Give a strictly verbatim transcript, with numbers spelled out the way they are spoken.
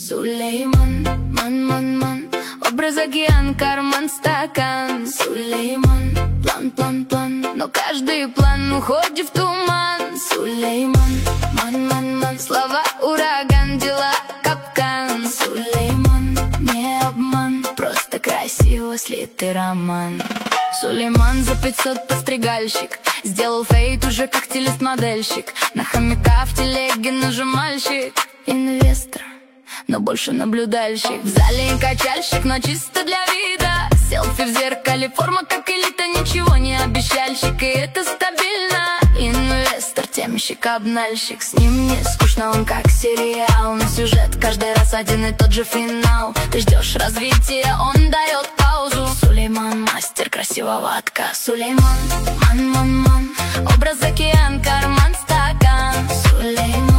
Сулейман, ман, ман, ман, образ океан, карман, стакан. Сулейман, план, план, план, но каждый план уходит в туман. Сулейман, ман, ман, ман, слова ураган, дела капкан. Сулейман, не обман, просто красиво слитый роман. Сулейман за пятьсот постригальщик, сделал фейт уже как стилист-модельщик. На хомяка в телеге нажимальщик, инвестор, но больше наблюдальщик. В зале качальщик, но чисто для вида. Селфи в зеркале, форма как элита, ничего не обещальщик, и это стабильно. Инвестор, темщик, обнальщик, с ним не скучно, он как сериал. Но сюжет каждый раз один и тот же финал. Ты ждешь развития, он дает паузу. Сулейман, мастер красивого отказ. Сулейман, ман, ман, ман, образ океан, карман, стакан. Сулейман.